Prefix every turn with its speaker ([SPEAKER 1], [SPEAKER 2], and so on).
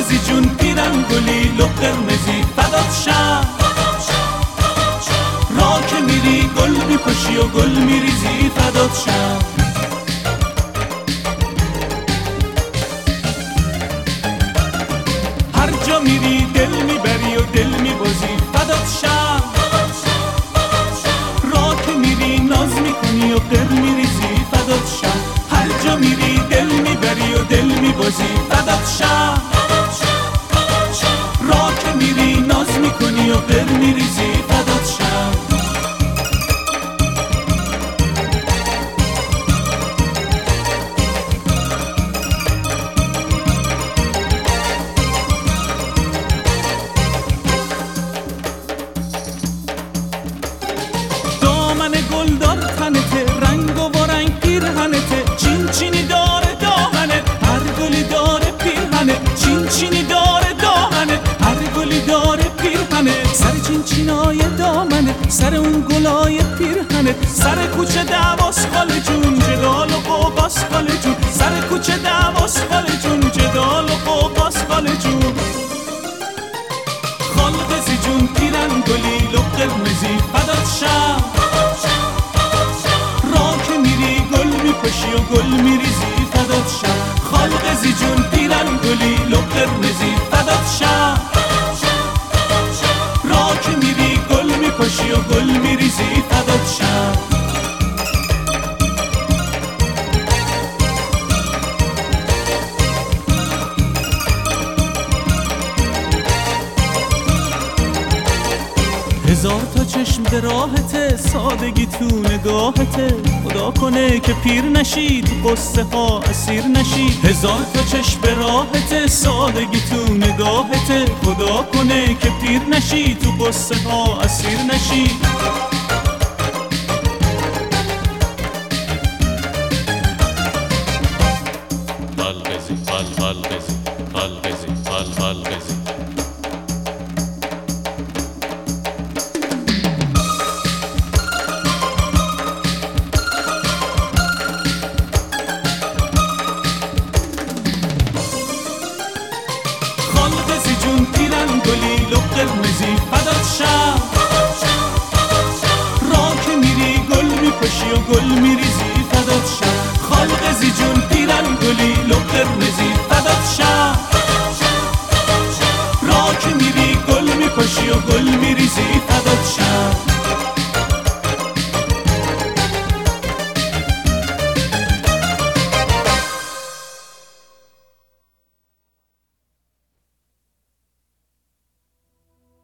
[SPEAKER 1] زی جون پیرن گلی لب قرمزی فدات شم. را که میری گل میپاشی و گل میریزی فدات شم. هر جا میری دل میبری و دل میبازی فدات شم. را که میری ناز میکنی و قر میریزی فدات شم. هر جا میری دل میبری و دل میبازی فدات شم. را که میری ناز میکنی و قر میریزی فدات شم. دامن گلدار تنته رنگ و رنگ پیرهنته چین چینی داره دامنه هر گلی داره پیرهنه چین چینی داره دامنه هر گلی داره پیرهنه سر چین چینای دامنه سر اون گلای پیرهنه سر کوچه دواس خاله جون جدال و قوقاس خاله جون سر کوچه دواس خاله جون جدال و قوقاس خاله جون. خالق زی جون پیرن گلی لب قرمزی فدات شم. را که میری گل میپاشی و گل میریزی فدات شم. خالق زی جون پیرن گلی لب قرمزی فدات شم. را که میری گل میپاشی و گل میریزی فدات شم. هزار تا چشم به راهته سادگی تو نگاهته خدا کنه که پیر نشی تو قصه ها اسیر نشی. هزار تا چشم به راهته سادگی تو نگاهته خدا کنه که پیر نشی تو قصه ها اسیر نشی.
[SPEAKER 2] خالقزی خالقزی خالقزی خالقزی
[SPEAKER 1] خالق جون پیرن گلی لب قرمزی فدات شم. را که میری گل میپاشی و گل میریزی فدات شم. خالق زی جون پیرن گلی